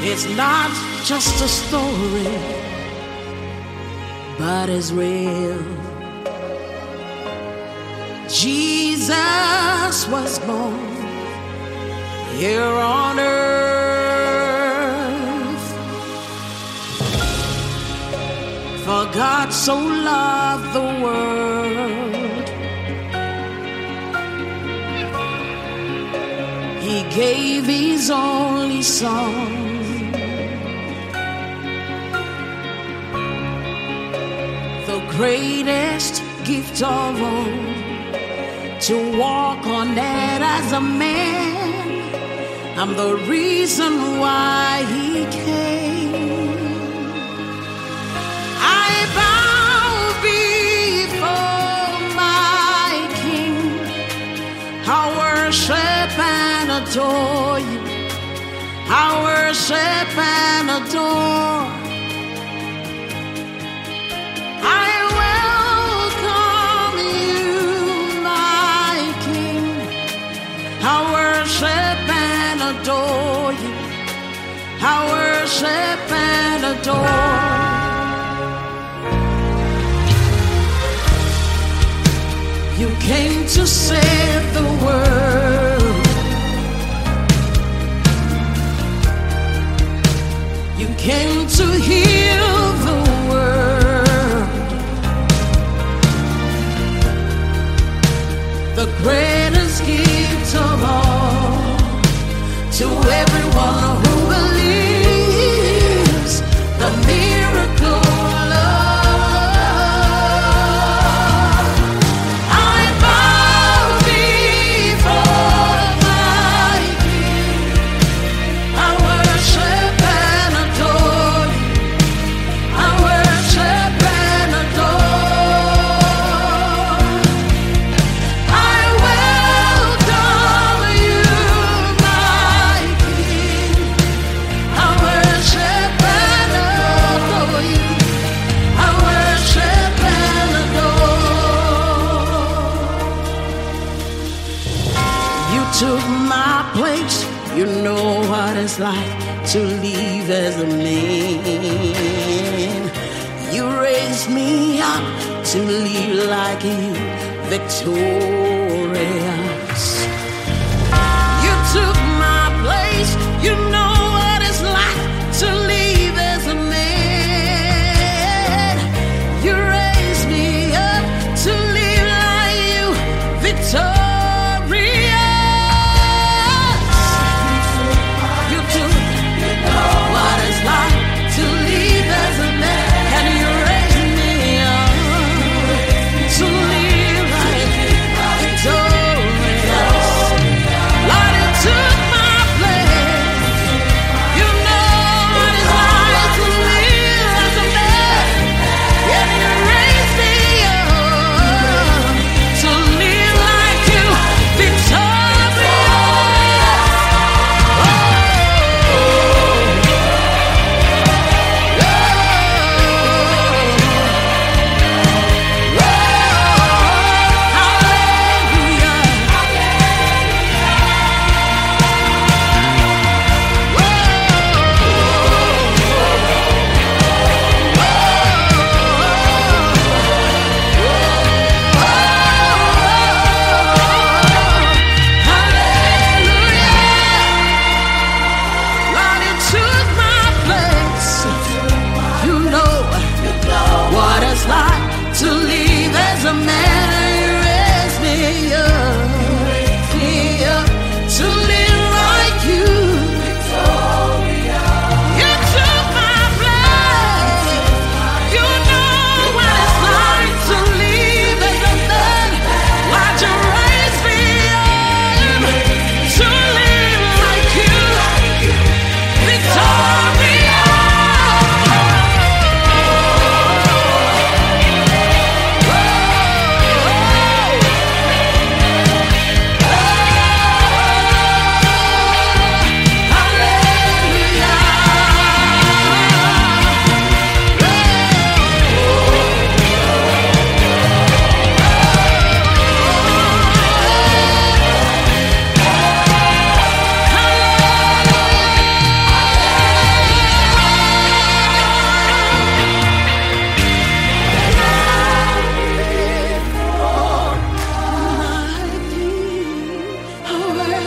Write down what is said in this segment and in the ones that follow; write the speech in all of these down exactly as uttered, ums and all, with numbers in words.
It's not just a story, but it's real. Jesus was born here on earth. For God so loved the world, He gave His only Son, the greatest gift of all, to walk on earth as a man. I'm the reason why He came. I bow before my King. I worship and adore You. I worship and adore. I welcome You, my King. I worship and adore You. I worship and adore. You came to save the world. You came to heal the world. The greatest gift of all, to everyone who believes, the miracle love. I bow before my King. I worship and adore You. I worship and adore. I welcome You, my King. I worship and adore You. I worship and adore. You took my place. You know what it's like to live as a man. You raised me up to live like You, victorious. You took my place. You know what it's like to live as a man. You raised me up to live like You, victorious. You took what it's like to live as a man, and You raised me up to live like You, victorious.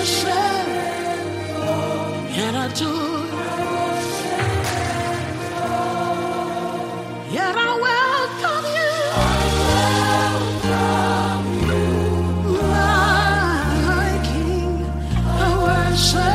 worship and adore. Yet I welcome you, my King. I worship.